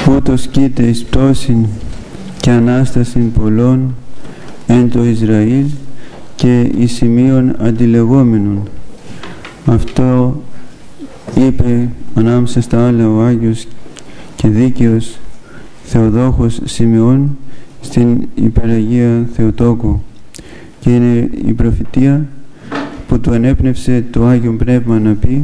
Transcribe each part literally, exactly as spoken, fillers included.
φούτος κοίται εις πτώσιν και ανάστασιν πολλών εν το Ισραήλ και εις σημείων αντιλεγόμενων. Αυτό είπε ανάμεσα στα άλλα ο Άγιος και δίκαιος Θεοδόχος Σημειών στην Υπεραγία Θεοτόκο, και είναι η προφητεία που του ανέπνευσε το Άγιο Πνεύμα να πει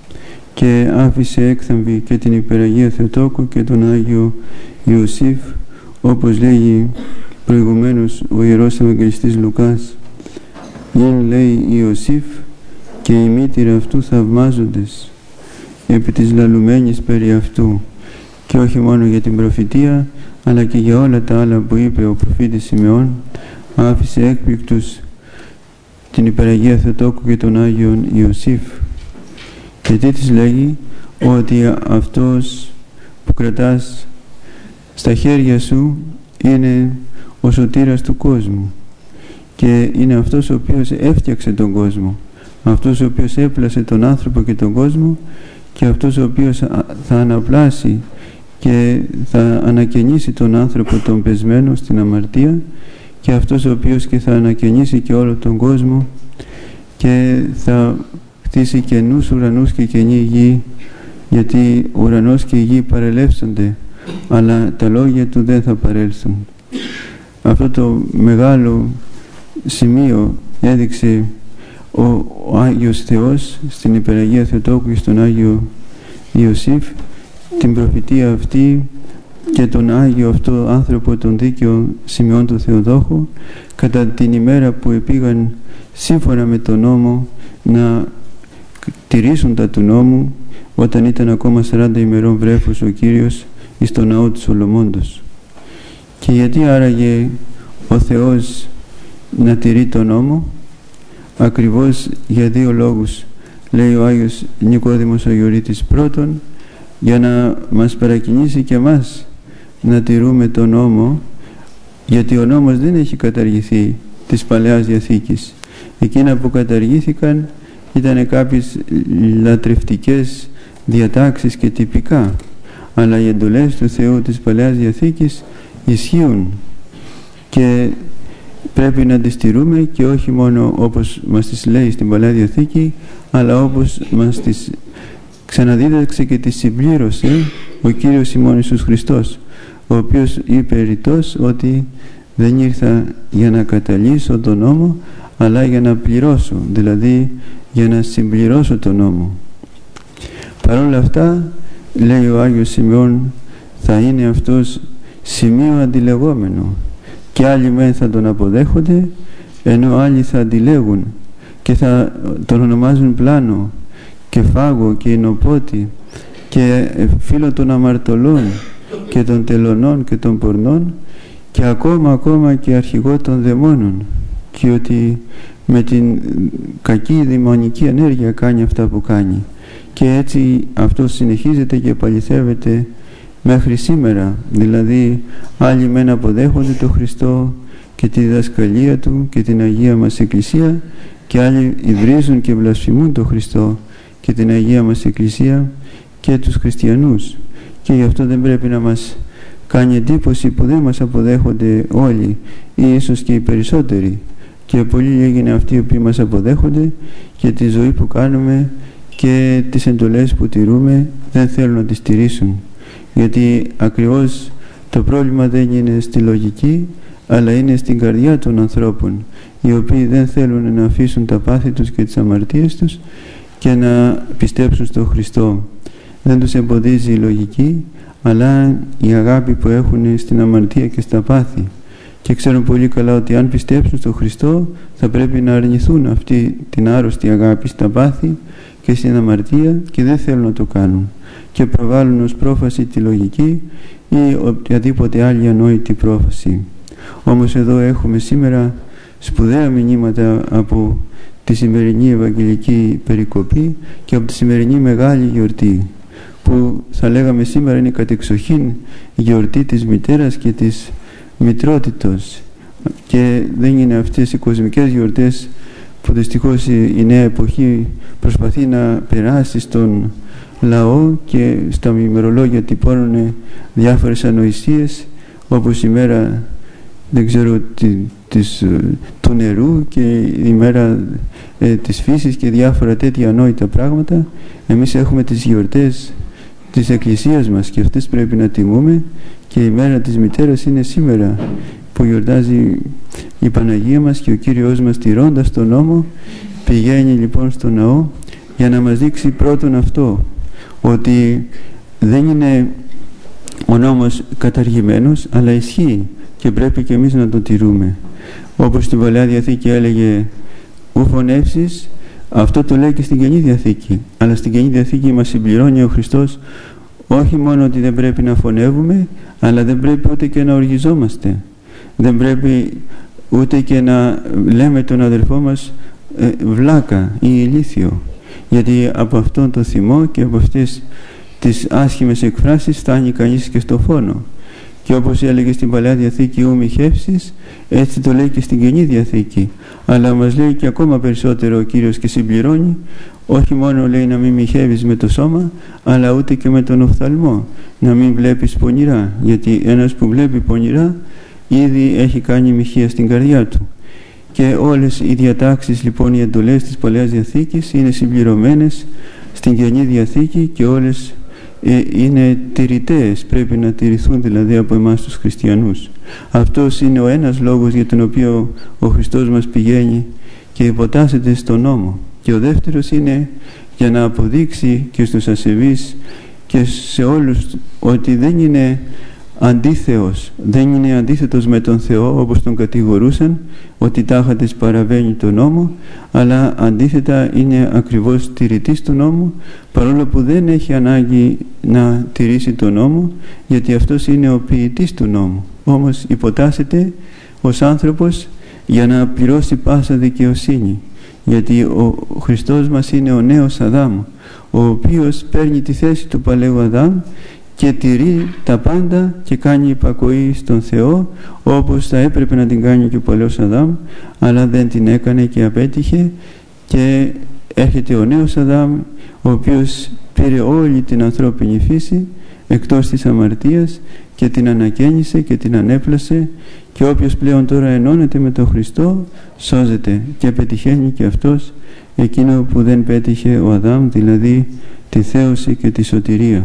και άφησε έκθαμβη και την Υπεραγία Θεοτόκο και τον Άγιο Ιωσήφ, όπως λέγει προηγουμένως ο Ιερός Ευαγγελιστής Λουκάς. «Ειν, λέει, Ιωσήφ και η μήτηρα αυτού θαυμάζοντες επί της λαλουμένης περί αυτού», και όχι μόνο για την προφητεία αλλά και για όλα τα άλλα που είπε ο προφήτης Σημεών, άφησε έκπληκτους την Υπεραγία Θεοτόκου και τον Άγιον Ιωσήφ. Και τι της λέγει? Ότι αυτός που κρατάς στα χέρια σου είναι ο σωτήρας του κόσμου και είναι αυτός ο οποίος έφτιαξε τον κόσμο, αυτός ο οποίος έπλασε τον άνθρωπο και τον κόσμο, και αυτός ο οποίος θα αναπλάσει και θα ανακαινήσει τον άνθρωπο τον πεσμένο στην αμαρτία, και αυτός ο οποίος και θα ανακαινήσει και όλο τον κόσμο και θα χτίσει καινούς ουρανούς και καινή γη, γιατί ο ουρανός και η γη παρελεύσονται αλλά τα λόγια του δεν θα παρέλθουν. Αυτό το μεγάλο σημείο έδειξε ο, ο Άγιος Θεός στην Υπεραγία Θεοτόκου και στον Άγιο Ιωσήφ, την προφητεία αυτή και τον Άγιο αυτό άνθρωπο, τον δίκαιο Σημειών του Θεοδόχου, κατά την ημέρα που επήγαν σύμφωνα με τον νόμο να τηρήσουν τα του νόμου, όταν ήταν ακόμα σαράντα ημερών βρέφος ο Κύριος εις το ναό του Σολομώντος. Και γιατί άραγε ο Θεός να τηρεί τον νόμο? Ακριβώς για δύο λόγους, λέει ο Άγιος Νικόδημος Αγιορείτης. Πρώτον, για να μας παρακινήσει και εμάς να τηρούμε τον νόμο, γιατί ο νόμος δεν έχει καταργηθεί της Παλαιάς Διαθήκης. Εκείνα που καταργήθηκαν ήταν κάποιες λατρευτικές διατάξεις και τυπικά, αλλά οι εντολές του Θεού της Παλαιάς Διαθήκης ισχύουν και πρέπει να τις τηρούμε, και όχι μόνο όπως μας τις λέει στην Παλαιά Διαθήκη, αλλά όπως μας τις ξαναδίδαξε και τις συμπλήρωσε ο Κύριος ημών Ιησούς Χριστός, ο οποίος είπε ρητός ότι δεν ήρθα για να καταλύσω τον νόμο αλλά για να πληρώσω, δηλαδή για να συμπληρώσω τον νόμο. Παρ' όλα αυτά, λέει ο Άγιος Σημειών, θα είναι αυτός σημείο αντιλεγόμενο, και άλλοι μεν θα τον αποδέχονται ενώ άλλοι θα αντιλέγουν και θα τον ονομάζουν πλάνο και φάγο και εινοπότη και φίλο των αμαρτωλών και των τελωνών και των πορνών, και ακόμα ακόμα και αρχηγό των δαιμόνων, και ότι με την κακή δαιμονική ενέργεια κάνει αυτά που κάνει. Και έτσι αυτό συνεχίζεται και επαληθεύεται μέχρι σήμερα. Δηλαδή άλλοι μεν αποδέχονται τον Χριστό και τη διδασκαλία Του και την Αγία μας Εκκλησία, και άλλοι υβρίζουν και βλασφημούν τον Χριστό και την Αγία μας Εκκλησία και τους χριστιανούς. Και γι' αυτό δεν πρέπει να μας κάνει εντύπωση που δεν μας αποδέχονται όλοι ή ίσως και οι περισσότεροι, και πολύ λίγοι είναι αυτοί οι οποίοι μας αποδέχονται, και τη ζωή που κάνουμε και τις εντολές που τηρούμε δεν θέλουν να τις τηρήσουν, γιατί ακριβώς το πρόβλημα δεν είναι στη λογική αλλά είναι στην καρδιά των ανθρώπων, οι οποίοι δεν θέλουν να αφήσουν τα πάθη τους και τις αμαρτίες τους και να πιστέψουν στον Χριστό. Δεν τους εμποδίζει η λογική, αλλά η αγάπη που έχουν στην αμαρτία και στα πάθη, και ξέρουν πολύ καλά ότι αν πιστέψουν στον Χριστό θα πρέπει να αρνηθούν αυτή την άρρωστη αγάπη στα πάθη και στην αμαρτία, και δεν θέλουν να το κάνουν και προβάλλουν ως πρόφαση τη λογική ή οποιαδήποτε άλλη ανόητη πρόφαση. Όμως εδώ έχουμε σήμερα σπουδαία μηνύματα από τη σημερινή Ευαγγελική περικοπή και από τη σημερινή μεγάλη γιορτή, που θα λέγαμε σήμερα είναι κατεξοχήν η γιορτή της μητέρας και της μητρότητος, και δεν είναι αυτές οι κοσμικές γιορτές που δυστυχώς η νέα εποχή προσπαθεί να περάσει στον λαό και στα ημερολόγια τυπώνουν διάφορες ανοησίες, όπως η μέρα, δεν ξέρω, τη, της, του νερού και η μέρα ε, της φύσης και διάφορα τέτοια ανόητα πράγματα. Εμείς έχουμε τις γιορτές της Εκκλησίας μας και αυτές πρέπει να τιμούμε, και η μέρα της μητέρας είναι σήμερα που γιορτάζει η Παναγία μας, και ο Κύριος μας, τηρώντας τον νόμο, πηγαίνει λοιπόν στο ναό για να μας δείξει πρώτον αυτό, ότι δεν είναι ο νόμος καταργημένος, αλλά ισχύει και πρέπει και εμείς να τον τηρούμε. Όπως στην Παλαιά Διαθήκη έλεγε ου φωνεύσεις, αυτό το λέει και στην Καινή Διαθήκη, αλλά στην Καινή Διαθήκη μας συμπληρώνει ο Χριστός όχι μόνο ότι δεν πρέπει να φωνεύουμε, αλλά δεν πρέπει ούτε και να οργιζόμαστε, δεν πρέπει ούτε και να λέμε τον αδελφό μας ε, βλάκα ή ηλίθιο, γιατί από αυτόν το θυμό και από αυτές τις άσχημες εκφράσεις φτάνει κανείς και στο φόνο. Και όπως έλεγε στην Παλαιά Διαθήκη ου μη χεύσεις, έτσι το λέει και στην Καινή Διαθήκη, αλλά μας λέει και ακόμα περισσότερο ο Κύριος και συμπληρώνει, όχι μόνο λέει να μην μοιχεύεις με το σώμα, αλλά ούτε και με τον οφθαλμό, να μην βλέπεις πονηρά, γιατί ένας που βλέπει πονηρά ήδη έχει κάνει μοιχεία στην καρδιά του. Και όλες οι διατάξεις λοιπόν, οι εντολές της Παλαιάς Διαθήκης είναι συμπληρωμένες στην Καινή Διαθήκη, και όλες ε, είναι τηρητές, πρέπει να τηρηθούν δηλαδή από εμάς τους χριστιανούς. Αυτός είναι ο ένας λόγος για τον οποίο ο Χριστός μας πηγαίνει και υποτάσσεται στον νόμο. Και ο δεύτερος είναι για να αποδείξει και στους ασεβείς και σε όλους ότι δεν είναι αντίθεος, δεν είναι αντίθετος με τον Θεό όπως τον κατηγορούσαν, ότι τάχα της παραβαίνει τον νόμο, αλλά αντίθετα είναι ακριβώς τηρητής του νόμου, παρόλο που δεν έχει ανάγκη να τηρήσει τον νόμο, γιατί αυτός είναι ο ποιητής του νόμου. Όμως υποτάσσεται ως άνθρωπος για να πληρώσει πάσα δικαιοσύνη, γιατί ο Χριστός μας είναι ο νέος Αδάμ, ο οποίος παίρνει τη θέση του παλαιού Αδάμ και τηρεί τα πάντα και κάνει υπακοή στον Θεό, όπως θα έπρεπε να την κάνει και ο παλαιός Αδάμ, αλλά δεν την έκανε και απέτυχε, και έρχεται ο νέος Αδάμ, ο οποίος πήρε όλη την ανθρώπινη φύση εκτός της αμαρτίας και την ανακαίνισε και την ανέπλασε, και όποιος πλέον τώρα ενώνεται με τον Χριστό σώζεται και πετυχαίνει και αυτός εκείνο που δεν πέτυχε ο Αδάμ, δηλαδή τη θέωση και τη σωτηρία.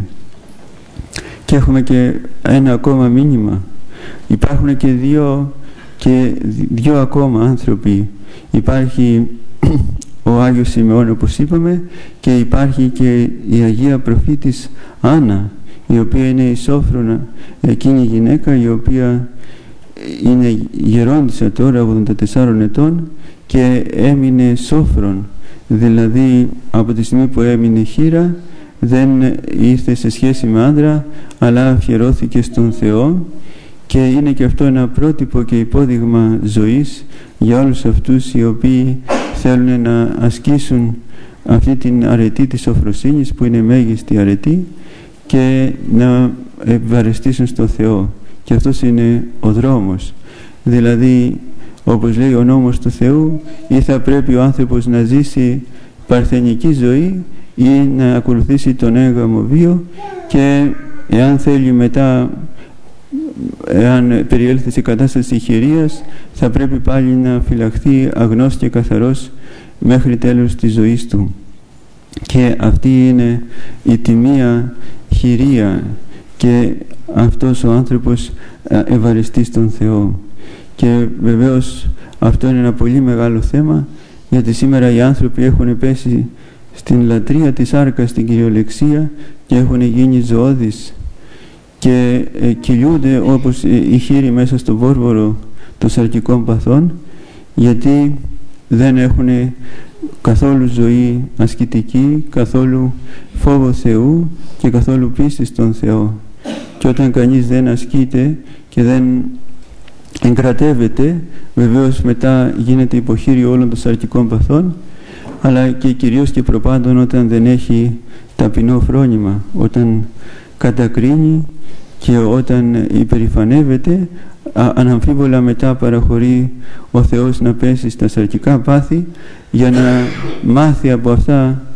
Και έχουμε και ένα ακόμα μήνυμα. Υπάρχουν και δύο, και δύο ακόμα άνθρωποι. Υπάρχει ο Άγιος Σιμεών, όπως είπαμε, και υπάρχει και η Αγία Προφήτης Άννα, η οποία είναι η Σόφρονα, εκείνη η γυναίκα η οποία είναι γερόντισσα τώρα ογδόντα τεσσάρων ετών και έμεινε σόφρον, δηλαδή από τη στιγμή που έμεινε χήρα δεν ήρθε σε σχέση με άντρα, αλλά αφιερώθηκε στον Θεό, και είναι και αυτό ένα πρότυπο και υπόδειγμα ζωής για όλους αυτούς οι οποίοι θέλουν να ασκήσουν αυτή την αρετή της σοφροσύνης, που είναι μέγιστη αρετή, και να ευαρεστήσουν στο Θεό. Και αυτός είναι ο δρόμος, δηλαδή όπως λέει ο νόμος του Θεού, ή θα πρέπει ο άνθρωπος να ζήσει παρθενική ζωή ή να ακολουθήσει τον έγγαμο βίο, και εάν θέλει μετά, εάν περιέλθει σε κατάσταση χειρίας, θα πρέπει πάλι να φυλαχθεί αγνός και καθαρός μέχρι τέλος της ζωής του. Και αυτή είναι η τιμία χειρία, και αυτός ο άνθρωπος ευαριστεί στον Θεό. Και βεβαίως αυτό είναι ένα πολύ μεγάλο θέμα, γιατί σήμερα οι άνθρωποι έχουν πέσει στην λατρεία της άρκας, στην κυριολεξία, και έχουν γίνει ζωώδεις και ε, κυλιούνται όπως οι χείροι μέσα στο βόρβορο των σαρκικών παθών, γιατί δεν έχουν καθόλου ζωή ασκητική, καθόλου φόβο Θεού και καθόλου πίστη στον Θεό. Και όταν κανείς δεν ασκείται και δεν εγκρατεύεται, βεβαίως μετά γίνεται υποχείριο όλων των σαρκικών παθών, αλλά και κυρίως και προπάντων όταν δεν έχει ταπεινό φρόνημα, όταν κατακρίνει και όταν υπερηφανεύεται, αναμφίβολα μετά παραχωρεί ο Θεός να πέσει στα σαρκικά πάθη, για να μάθει από αυτά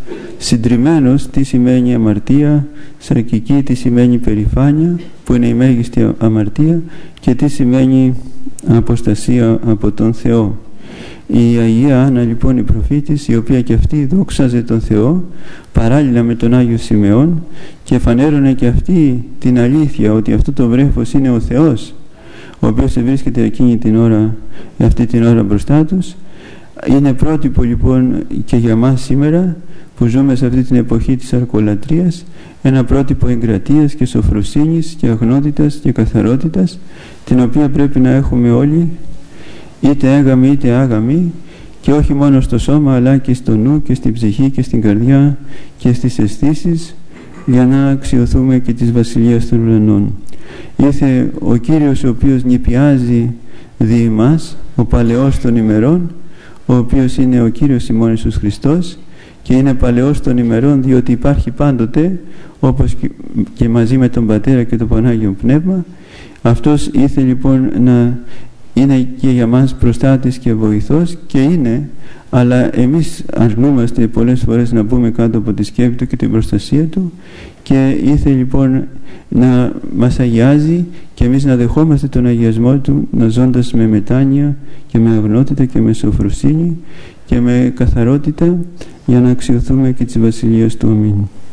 συντριμμένος τι σημαίνει αμαρτία, σαρκική τι σημαίνει περηφάνεια, που είναι η μέγιστη αμαρτία, και τι σημαίνει αποστασία από τον Θεό. Η Αγία Άννα λοιπόν η προφήτης, η οποία και αυτή δόξαζε τον Θεό παράλληλα με τον Άγιο Σιμεών και φανέρωνε και αυτή την αλήθεια ότι αυτό το βρέφος είναι ο Θεός, ο οποίος βρίσκεται εκείνη την ώρα, αυτή την ώρα μπροστά τους. Είναι πρότυπο λοιπόν και για μας σήμερα που ζούμε σε αυτή την εποχή της αρκολατρίας, ένα πρότυπο εγκρατείας και σοφροσύνης και αγνότητας και καθαρότητας, την οποία πρέπει να έχουμε όλοι, είτε έγαμοι είτε άγαμοι, και όχι μόνο στο σώμα αλλά και στο νου και στην ψυχή και στην καρδιά και στις αισθήσεις, για να αξιωθούμε και της Βασιλείας των Ουρανών. Ήρθε ο Κύριος, ο οποίος νηπιάζει δι' εμάς, ο παλαιός των ημερών, ο οποίος είναι ο Κύριος ημών Ιησούς Χριστός, και είναι παλαιός των ημερών διότι υπάρχει πάντοτε, όπως και μαζί με τον Πατέρα και το Πανάγιο Πνεύμα. Αυτός ήρθε λοιπόν να είναι και για μας προστάτης και βοηθός, και είναι, αλλά εμείς αρνούμαστε πολλές φορές να μπούμε κάτω από τη σκέπη του και την προστασία του, και ήρθε λοιπόν να μας αγιάζει και εμείς να δεχόμαστε τον αγιασμό του, να ζώντας με μετάνοια και με αγνότητα και με σοφροσύνη και με καθαρότητα, για να αξιωθούμε και της Βασιλείας του. Αμήν.